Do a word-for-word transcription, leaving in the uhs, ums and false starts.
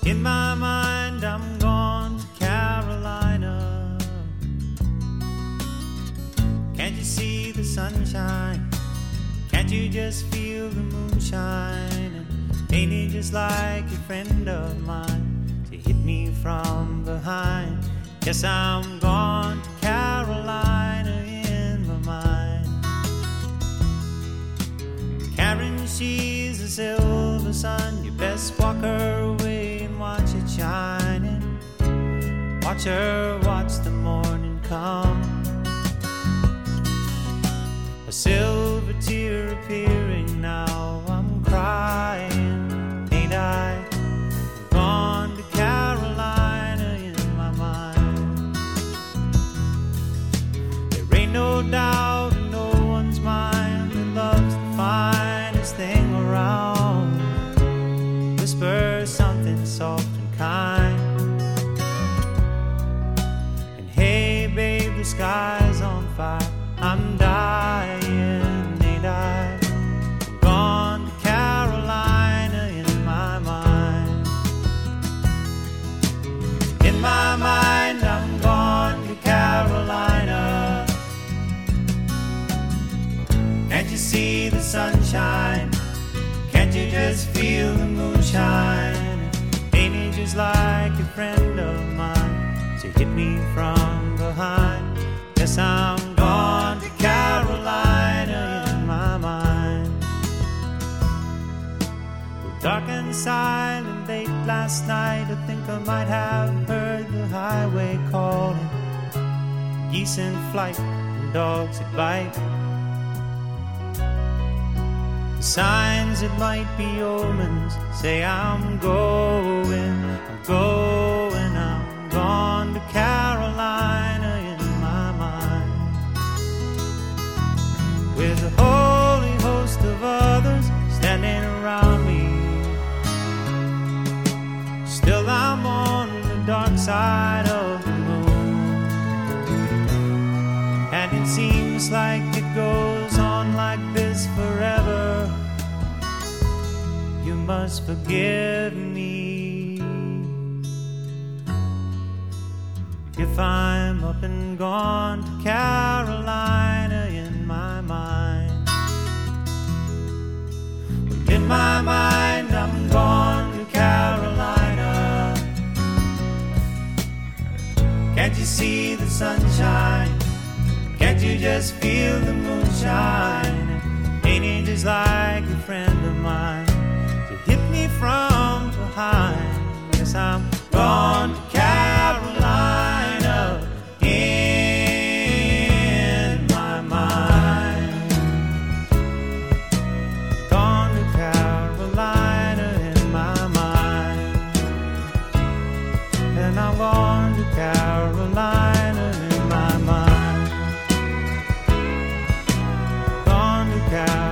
In my mind, I'm gone to Carolina. Can't you see the sunshine? Can't you just feel the moonshine? And ain't it just like a friend of mine to hit me from behind? Yes, I'm gone to Carolina in my mind. Karen, she's a silver sun. You best walk her away and watch it shining. Watch her watch the morning come. A silver tear appearing now. I'm crying, ain't I? Gone to Carolina in my mind. There ain't no doubt in no one's mind that love's the finest thing around. Whisper something soft and kind. And hey babe, the sky's on fire. I'm dying, ain't I? I'm gone to Carolina in my mind. In my mind, I'm gone to Carolina. Can't you see the sunshine? Can't you just feel the moonshine? Ain't it just like a friend of mine to hit me from behind? Yes, I'm gone to Carolina in my mind. Well, dark and silent late last night, I think I might have heard the highway calling. Geese in flight and dogs that bite. The signs that might be omens say I'm going, I'm going, I'm gone to Carolina in my mind. With a holy host of others standing around me, still I'm on the dark side of the moon. And it seems like it goes on like this forever. You must forgive me if I'm up and gone to Carolina in my mind. In my mind, I'm gone to Carolina. Can't you see the sunshine? Can't you just feel the moonshine? Ain't it just like a friend of mine to hit me from behind? Yes, I'm gone to Carolina in my mind. Gone to Carolina in my mind. And I'm gone to Carolina in my mind. Gone to Carolina.